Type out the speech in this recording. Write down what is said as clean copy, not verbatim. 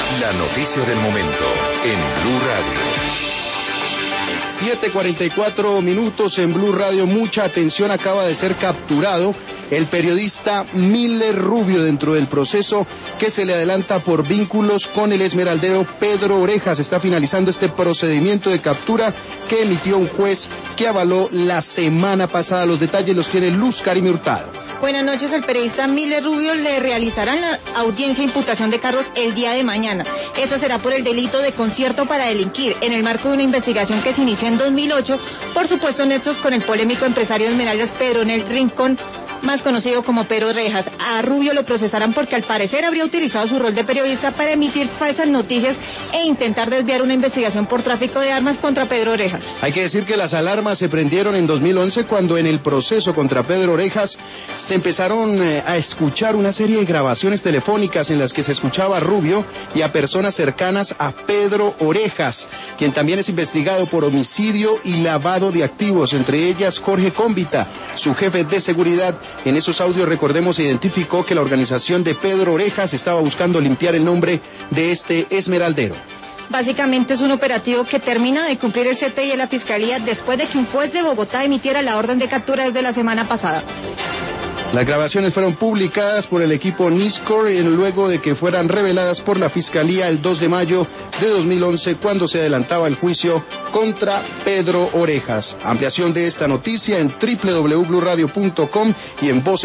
La noticia del momento en Blue Radio. 7:44 en Blue Radio. Mucha atención, acaba de ser capturado el periodista Miller Rubio dentro del proceso que se le adelanta por vínculos con el esmeraldero Pedro Orejas. Está finalizando este procedimiento de captura que emitió un juez que avaló la semana pasada. Los detalles los tiene Luz Karime Hurtado. Buenas noches. El periodista Miller Rubio le realizarán la audiencia de imputación de cargos el día de mañana. Esta será por el delito de concierto para delinquir en el marco de una investigación que se inició en 2008 por supuestos nexos con el polémico empresario de Esmeraldas Pedro Nel Rincón, más conocido como Pedro Orejas. A Rubio lo procesarán porque al parecer habría utilizado su rol de periodista para emitir falsas noticias e intentar desviar una investigación por tráfico de armas contra Pedro Orejas. Hay que decir que las alarmas se prendieron en 2011 cuando en el proceso contra Pedro Orejas se empezaron a escuchar una serie de grabaciones telefónicas en las que se escuchaba a Rubio y a personas cercanas a Pedro Orejas, quien también es investigado por homicidio y lavado de activos, entre ellas Jorge Cómbita, su jefe de seguridad. En esos audios, recordemos, se identificó que la organización de Pedro Orejas estaba buscando limpiar el nombre de este esmeraldero. Básicamente es un operativo que termina de cumplir el CTI de la Fiscalía después de que un juez de Bogotá emitiera la orden de captura desde la semana pasada. Las grabaciones fueron publicadas por el equipo NISCOR luego de que fueran reveladas por la Fiscalía el 2 de mayo de 2011 cuando se adelantaba el juicio contra Pedro Orejas. Ampliación de esta noticia en www.bluradio.com y en Voz